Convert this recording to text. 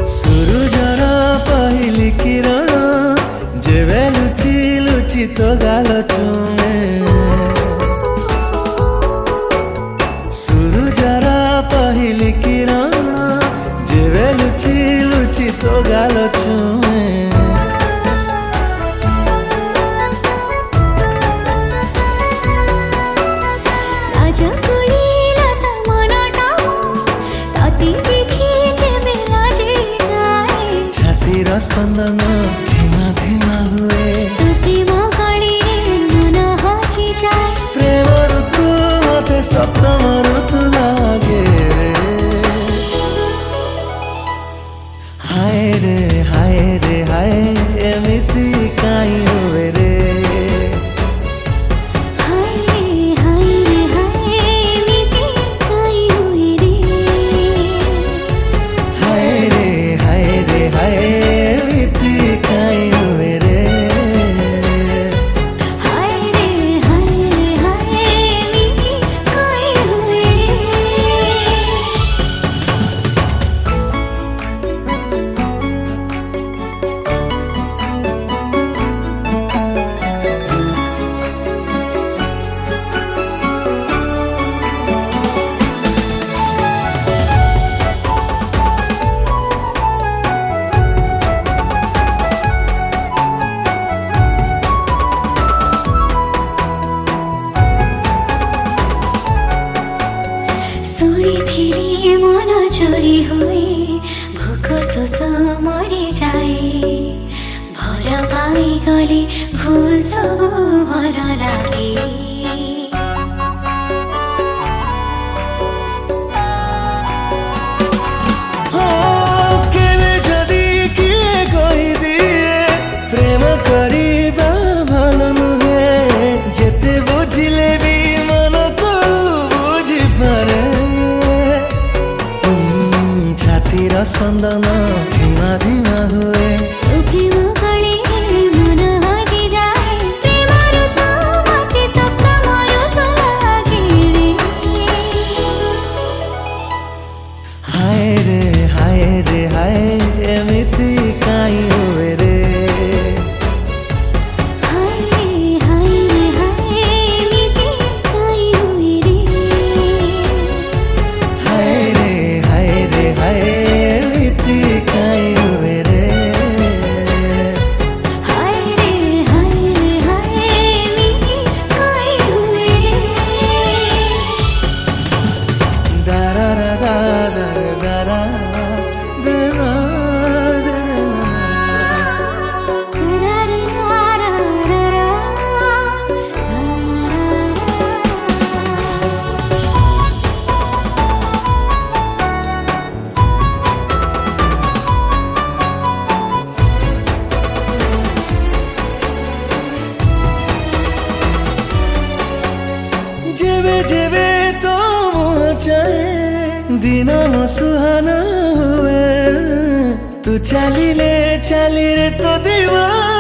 सूरजर पहिली किरण जेबे लुचि लुचि तो गाल चुमे सूरजर पहिली किरण जेबे लुचि लुचि तो गाल चुमे स्पंदन धीमा धीमा हुए मन हजि जाए प्रेम ऋतु मते सप्तम ऋतु लागे हाय रे हाय रे हाय एमिति काई हुए रे मन चोरी हुए भोक शोष मरी जाए भर पाई गले भूल सब भर लागे प्रेम करिबा भल नुहे जेते बुझिले भी मन को बुझी पारे छातीर स्पंदन धीमा धीमा हुए प्रेम कले मन हजि जाए प्रेम ऋतु मते सप्तम ऋतु लागे हाय रे हाय रे हाय एमिति काई हुए रे जेबे जेबे तो चाहे दिन सुहाना हुए तू चलिले चली रे तो दीवाना